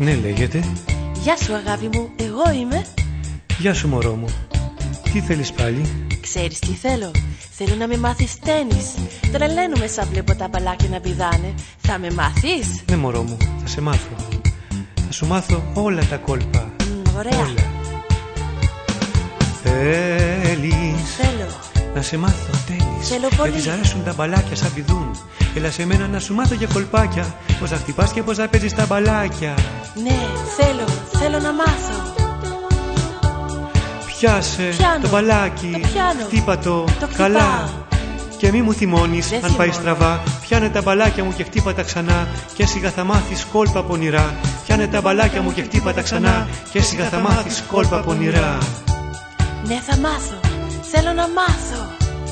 Ναι, λέγεται. Γεια σου αγάπη μου, εγώ είμαι. Γεια σου μωρό μου. Τι θέλεις πάλι? Ξέρεις τι θέλω? Θέλω να με μάθεις τένις. Τρελαίνομαι σαν βλέπω τα μπαλάκια να πηδάνε. Θα με μάθεις? Ναι μωρό μου, θα σε μάθω. Θα σου μάθω όλα τα κόλπα. Ωραία. Όλα. Θέλεις? Θέλω. Να σε μάθω τένις. Θέλω πολύ. Γιατί σ' αρέσουν τα μπαλάκια σαν πηδούν. Έλα σε μένα να σου μάθω για κολπάκια. Πώς να χτυπάς και πώς να παίζεις τα μπαλάκια. Ναι, θέλω να μάθω. Πιάσε το μπαλάκι, χτύπα το καλά. Και μη μου θυμώνεις αν πάει στραβά. Πιάνε τα μπαλάκια μου και χτύπα τα ξανά. Και σιγά θα μάθεις κόλπα πονηρά. Πιάνε τα μπαλάκια μου και χτύπα τα ξανά. Και σιγά θα μάθεις κόλπα πονηρά. Ναι, θα μάθω. Θέλω να μάθω.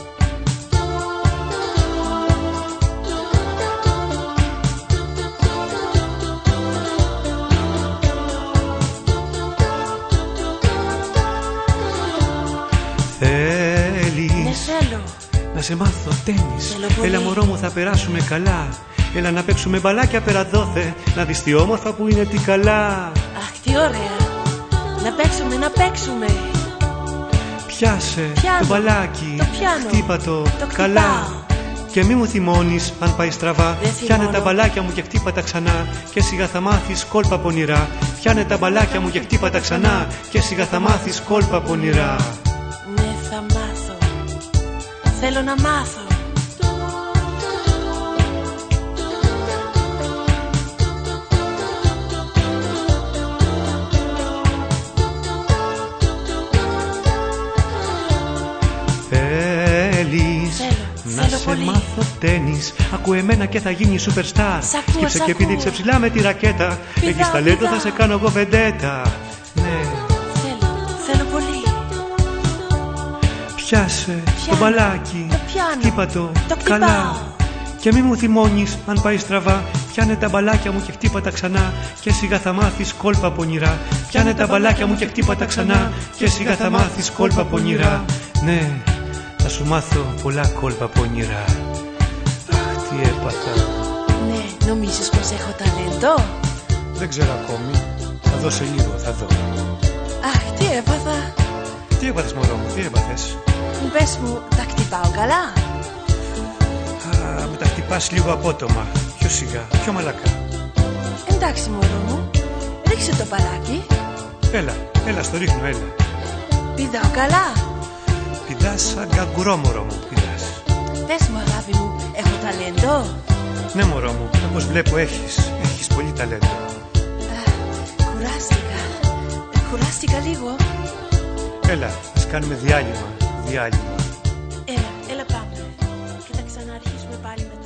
Θέλεις? Ναι, θέλω. Να σε μάθω τένις. Έλα μωρό μου, θα περάσουμε καλά. Έλα να παίξουμε μπαλάκια πέρα δόθε. Να δεις τι όμορφα που είναι, τι καλά. Αχ, τι ωραία. Να παίξουμε. Πιάσε το μπαλάκι, χτύπα το καλά. Και μη μου θυμώνεις αν πάει στραβά. Πιάνε τα μπαλάκια μου και χτύπα τα ξανά. Και σιγά θα μάθεις κόλπα πονηρά. Πιάνε τα μπαλάκια μου και χτύπα τα ξανά. Και σιγά θα μάθεις κόλπα πονηρά. Ναι, θα μάθω. Θέλω να μάθω. Θέλεις? Να σε πολύ. μάθω τένις. Ακού εμένα και θα γίνεις superstar. Σκύψε και πήδηξε ψηλά με τη ρακέτα. Έχεις ταλέντο, θα σε κάνω εγώ βεντέτα. Ναι. Θέλω πολύ. Πιάσε το μπαλάκι, χτύπα το καλά. Και μη μου θυμώνεις αν πάει στραβά. Πιάνε τα μπαλάκια μου και χτύπα τα ξανά. Και σιγά θα μάθεις κόλπα πονηρά. Πιάνε τα μπαλάκια μου και χτύπα τα ξανά. Και σιγά θα μάθεις κόλπα πονηρά. Ναι, θα σου μάθω πολλά κόλπα πονηρά. Αχ, τι έπαθα. Ναι, νομίζεις πως έχω ταλέντο? Δεν ξέρω ακόμη. Θα δω σε λίγο, θα δω. Αχ, τι έπαθα. Τι έπαθες μωρό μου, τι έπαθες? Πες μου, τα χτυπάω καλά? Α, με τα χτυπάς λίγο απότομα. Πιο σιγά, πιο μαλακά. Εντάξει μωρό μου, ρίξε το μπαλάκι. Έλα στο ρίχνω, έλα. Πηδάω καλά? Πηδάς σαν καγκουρό μωρό μου, πηδάς. Πες μου αγάπη μου, έχω ταλέντο? Ναι μωρό μου, όπως βλέπω έχεις πολύ ταλέντο. Κουράστηκα λίγο. Έλα, ας κάνουμε διάλειμμα. Έλα πάμε. Και θα ξαναρχίσουμε πάλι με